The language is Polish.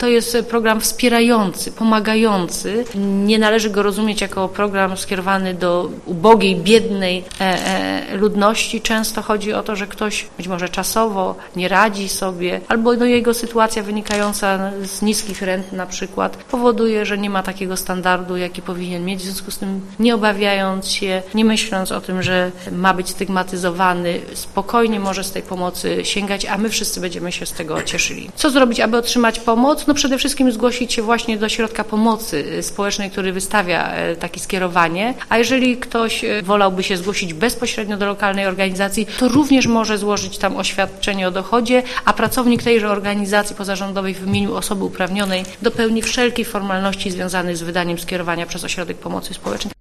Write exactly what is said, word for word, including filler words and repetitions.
To jest program wspierający, pomagający. Nie należy go rozumieć jako program skierowany do ubogiej, biednej e, e, ludności. Często chodzi o to, że ktoś być może czasowo nie radzi sobie, albo no, jego sytuacja wynikająca z niskich rent na przykład powoduje, że nie ma takiego standardu, jaki powinien mieć. W związku z tym, nie obawiając się, nie myśląc o tym, że ma być stygmatyzowany, spokojnie może z tej pomocy sięgać, a my wszyscy będziemy się z tego cieszyli. Co zrobić, aby otrzymać pomoc? No przede wszystkim zgłosić się właśnie do Środka Pomocy Społecznej, który wystawia takie skierowanie, a jeżeli ktoś wolałby się zgłosić bezpośrednio do lokalnej organizacji, to również może złożyć tam oświadczenie o dochodzie, a pracownik tejże organizacji pozarządowej w imieniu osoby uprawnionej dopełni wszelkich formalności związanych z wydaniem skierowania przez Ośrodek Pomocy Społecznej.